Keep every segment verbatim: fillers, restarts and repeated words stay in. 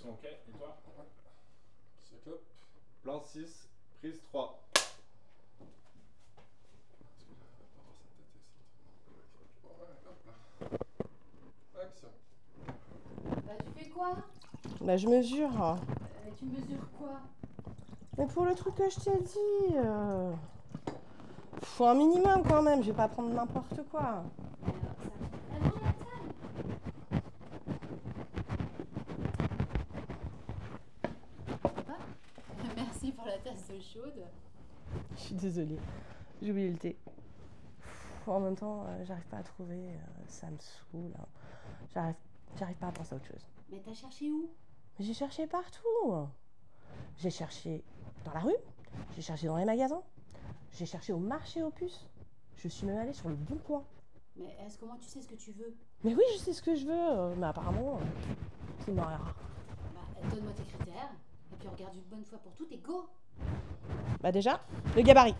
sont ok. Et toi? Ouais. Ça clope. Plan six, prise trois. Est-ce que j'arrive à pas avoir sa tête ici? Ouais, hop là. Action. Bah tu fais quoi? Bah je mesure. euh, Tu mesures quoi? Mais pour le truc que je t'ai dit, euh... faut un minimum quand même, je vais pas prendre n'importe quoi. Alors ça... Alors la taille. Ah, merci pour la tasse d'eau chaude. Je suis désolée, j'ai oublié le thé. Pff, en même temps, euh, j'arrive pas à trouver, euh, ça me saoule. Hein. J'arrive, j'arrive pas à penser à autre chose. Mais t'as cherché où? Mais j'ai cherché partout. J'ai cherché dans la rue, j'ai cherché dans les magasins, j'ai cherché au marché aux puces. Je suis même allée sur le Bon Coin. Mais est-ce comment tu sais ce que tu veux? Mais oui, je sais ce que je veux, euh, mais apparemment, euh, c'est mort et rare. Bah donne-moi tes critères, et puis on regarde une bonne fois pour toutes et go! Bah déjà, le gabarit.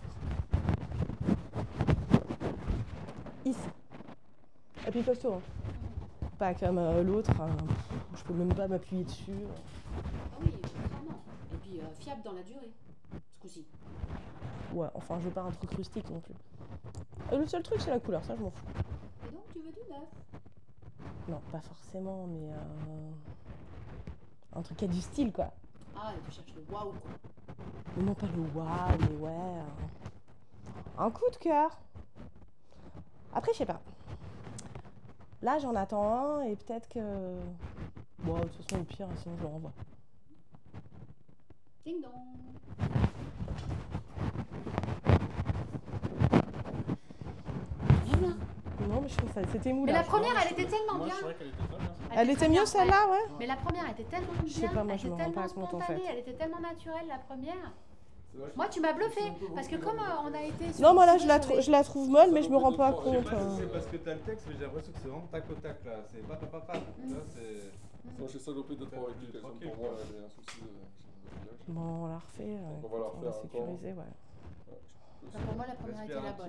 Ici. Et puis costaud. Hein. Pas comme euh, l'autre, hein. Je peux même pas m'appuyer dessus. Ah oui, clairement. Et puis euh, fiable dans la durée, ce coup-ci. Ouais, enfin je veux pas un truc rustique non plus. Et le seul truc c'est la couleur, ça je m'en fous. Et donc tu veux du neuf? Non, pas forcément, mais euh... un truc qui a du style quoi. Ah, et tu cherches le waouh quoi. Mais non pas le waouh, mais ouais. euh, Un coup de cœur. Après je sais pas. Là j'en attends un et peut-être que... Bon, de toute façon au pire, sinon je le renvoie. Ding dong! Bien là. Non mais je trouve ça, c'était mou Mais là. la première elle était tellement Moi, bien! je trouvais qu'elle était pas bien. Elle était très mieux bien, celle-là, ouais. Mais la première était tellement bien, Je sais pas, moi, elle je me était rends pas tellement compte, en spontanée, fait. elle était tellement naturelle la première. C'est vrai que Moi tu m'as bluffé, c'est un peu parce que beaucoup, comme là. euh, on a été sur Non, moi là sur je la, les- trou- je la trouve molle, Ça mais je me rends pas vaut deux, compte. trois, Je hein. sais pas si c'est parce que t'as le texte, mais j'ai l'impression que c'est vraiment tac au tac là. C'est pas papa papa. Mm. Là, c'est. Moi j'ai salopé deux trois répliques, elles sont Tranquille, pour moi, quoi. elle est un souci de de village. Bon, on la refait. Donc, euh, on va la écoute, refaire encore. sécuriser, ouais. Ouais, je peux Enfin, pour moi la première était Respire la un bonne.